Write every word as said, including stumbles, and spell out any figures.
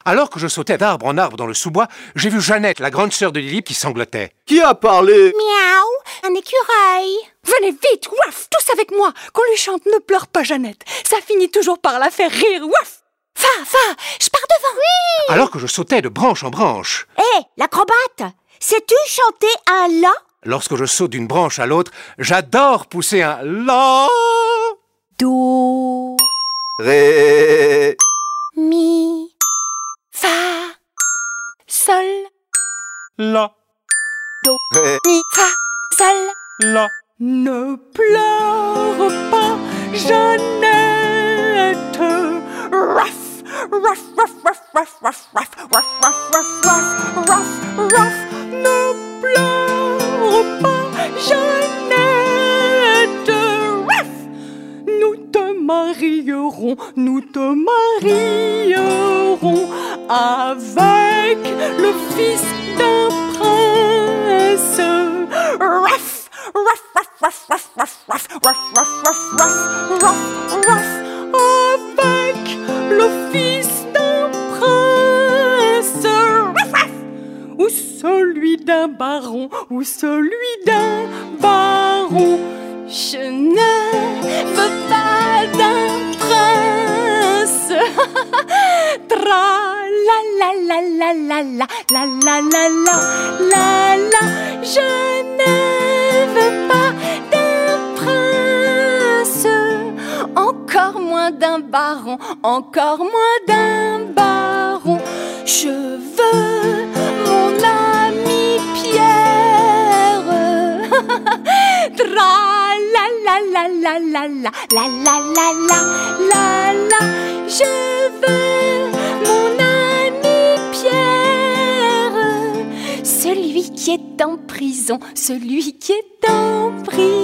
Alors que je sautais d'arbre en arbre dans le sous-bois, j'ai vu Jeannette, la grande sœur de Lily, qui sanglotait. Qui a parlé? Miaou, un écureuil. Venez vite, ouaf, tous avec moi, qu'on lui chante Ne pleure pas Jeannette. Ça finit toujours par la faire rire, ouaf. Va, va, je pars devant. Oui. Alors que je sautais de branche en branche. Hé, hey, l'acrobate, sais-tu chanter un la? Lorsque je saute d'une branche à l'autre, j'adore pousser un la. Do. Ré. Mi. Fa. Sol. La. Do. Ré. Mi. Fa. Sol. La. Ne pleure pas, Jeannette. Ruff, ruff, ruff, ruff, ruff, ruff, ruff, ruff, ruff, ruff, ruff, ruff, ruff. Ne pleure pas, Jeannette. Ruff. Nous te marierons, nous te marierons avec le fils d'un prince. Ruff. Ruff, ruff, ruff, ruff, ruff, ruff, ruff, ruff, ruff, ruff, ruff, avec le fils d'un prince, ruff, ruff, ou celui d'un baron, ou celui d'un baron. Je ne veux pas d'un prince. Tra la la la la la la la la la la la la. Je ne veux pas d'un prince, encore moins d'un baron, encore moins d'un baron. Je veux mon ami Pierre. Tra la la la la la la la la la la la la. Je veux mon ami Pierre, celui qui est en prison, celui qui est en prison.